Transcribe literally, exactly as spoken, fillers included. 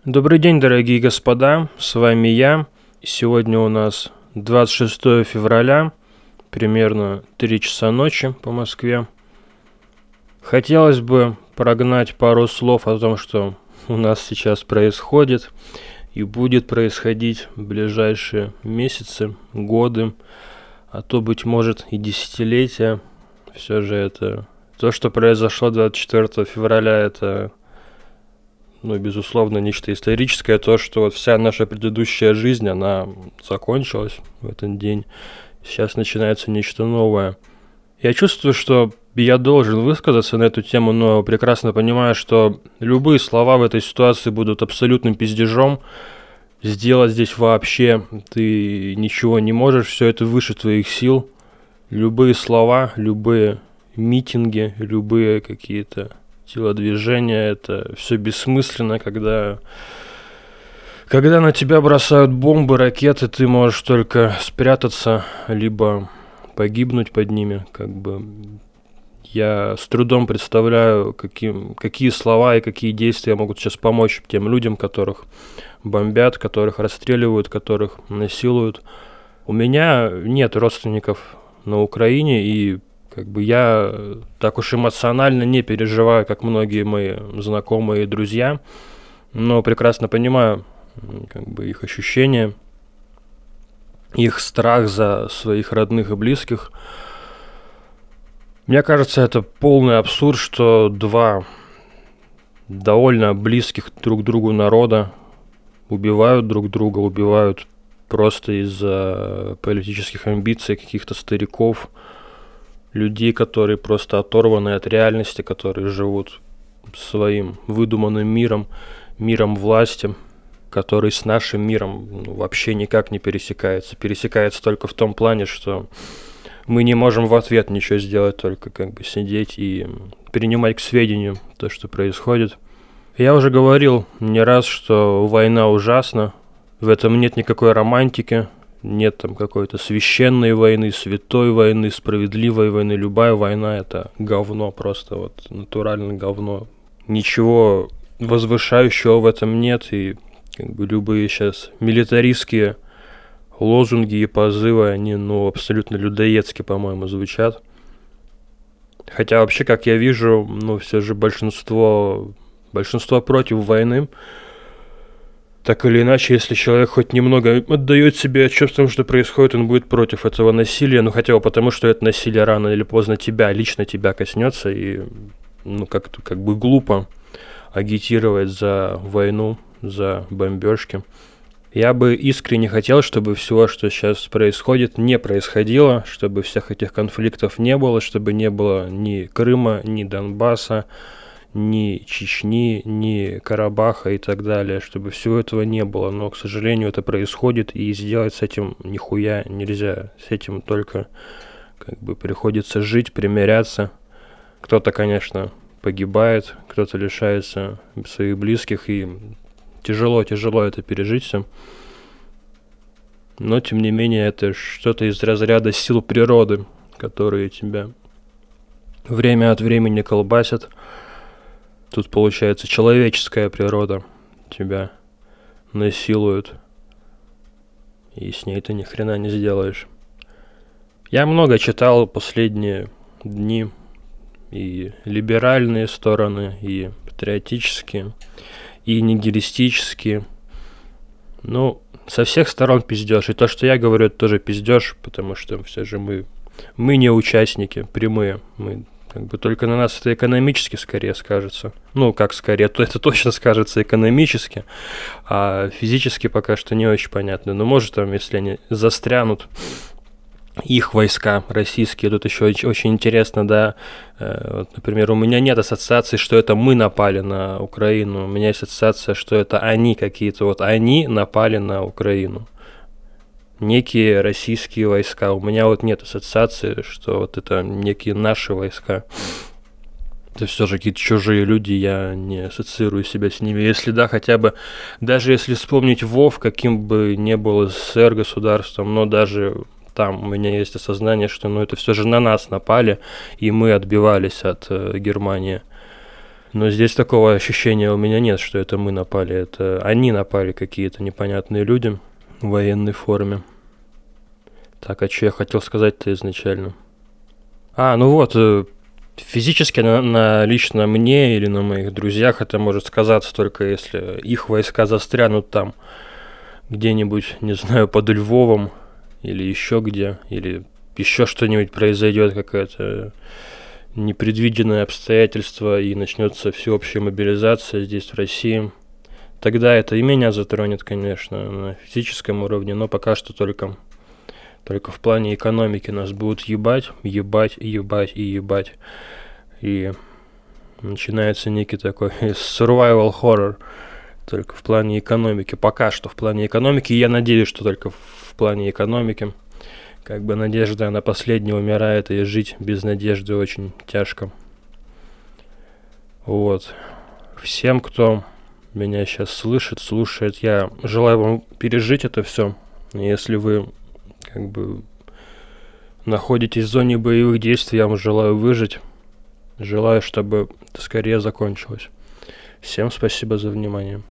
Добрый день, дорогие господа, с вами я. Сегодня у нас двадцать шестое февраля, примерно три часа ночи по Москве. Хотелось бы прогнать пару слов о том, что у нас сейчас происходит и будет происходить в ближайшие месяцы, годы, а то, быть может, и десятилетия. Все же это... То, что произошло двадцать четвёртого февраля, это... Ну, безусловно, нечто историческое, то, что вот вся наша предыдущая жизнь, она закончилась в этот день. Сейчас начинается нечто новое. Я чувствую, что я должен высказаться на эту тему, но прекрасно понимаю, что любые слова в этой ситуации будут абсолютным пиздежом. Сделать здесь вообще ты ничего не можешь, все это выше твоих сил. Любые слова, любые митинги, любые какие-то... телодвижения, это все бессмысленно, когда, когда на тебя бросают бомбы, ракеты, ты можешь только спрятаться, либо погибнуть под ними, как бы. Я с трудом представляю, каким, какие слова и какие действия могут сейчас помочь тем людям, которых бомбят, которых расстреливают, которых насилуют. У меня нет родственников на Украине, и как бы я так уж эмоционально не переживаю, как многие мои знакомые и друзья, но прекрасно понимаю как бы их ощущения, их страх за своих родных и близких. Мне кажется, это полный абсурд, что два довольно близких друг другу народа убивают друг друга, убивают просто из-за политических амбиций каких-то стариков, людей, которые просто оторваны от реальности, которые живут своим выдуманным миром, миром власти, который с нашим миром ну, вообще никак не пересекается. Пересекается только в том плане, что мы не можем в ответ ничего сделать, только как бы сидеть и принимать к сведению то, что происходит. Я уже говорил не раз, что война ужасна, в этом нет никакой романтики. Нет там какой-то священной войны, святой войны, справедливой войны. Любая война — это говно, просто вот натуральное говно. Ничего возвышающего в этом нет, и как бы любые сейчас милитаристские лозунги и позывы, они ну абсолютно людоедски, по-моему, звучат. Хотя вообще, как я вижу, ну все же большинство, большинство против войны. Так или иначе, если человек хоть немного отдает себе отчет в том, что происходит, он будет против этого насилия, ну хотя бы потому, что это насилие рано или поздно тебя, лично тебя коснется, и ну как-то как бы глупо агитировать за войну, за бомбежки. Я бы искренне хотел, чтобы всего, что сейчас происходит, не происходило, чтобы всех этих конфликтов не было, чтобы не было ни Крыма, ни Донбасса, ни Чечни, ни Карабаха и так далее, чтобы всего этого не было. Но, к сожалению, это происходит, и сделать с этим нихуя нельзя. С этим только как бы приходится жить, примиряться. Кто-то, конечно, погибает, кто-то лишается своих близких, и тяжело-тяжело это пережить все. Но, тем не менее, это что-то из разряда сил природы, которые тебя время от времени колбасят. Тут, получается, человеческая природа тебя насилует, и с ней ты ни хрена не сделаешь. Я много читал последние дни, и либеральные стороны, и патриотические, и нигилистические. Ну, со всех сторон пиздёж. И то, что я говорю, это тоже пиздёж, потому что все же мы, мы не участники прямые, мы... Как бы только на нас это экономически скорее скажется. Ну, как скорее, то это точно скажется экономически, а физически пока что не очень понятно. Но может там, если они застрянут, их войска российские, тут еще очень интересно, да, вот, например, у меня нет ассоциации, что это мы напали на Украину, у меня есть ассоциация, что это они какие-то, вот они напали на Украину. Некие российские войска. У меня вот нет ассоциации, что вот это некие наши войска. Это все же какие-то чужие люди, я не ассоциирую себя с ними. Если да, хотя бы, даже если вспомнить ВОВ, каким бы ни был СССР государством, но даже там у меня есть осознание, что ну, это все же на нас напали, и мы отбивались от э, Германии. Но здесь такого ощущения у меня нет, что это мы напали. Это они напали, какие-то непонятные люди в военной форме. Так, а что я хотел сказать-то изначально? А, ну вот, э, физически на, на лично мне или на моих друзьях это может сказаться только если их войска застрянут там где-нибудь, не знаю, под Львовом или еще где, или еще что-нибудь произойдет, какое-то непредвиденное обстоятельство и начнется всеобщая мобилизация здесь, в России. Тогда это и меня затронет, конечно, на физическом уровне, но пока что только, только в плане экономики нас будут ебать, ебать, ебать и ебать. И начинается некий такой survival horror, только в плане экономики. Пока что в плане экономики, и я надеюсь, что только в плане экономики. Как бы надежда на последнее умирает, и жить без надежды очень тяжко. Вот. Всем, кто меня сейчас слышит, слушает, я желаю вам пережить это все. Если вы как бы находитесь в зоне боевых действий, я вам желаю выжить. Желаю, чтобы это скорее закончилось. Всем спасибо за внимание.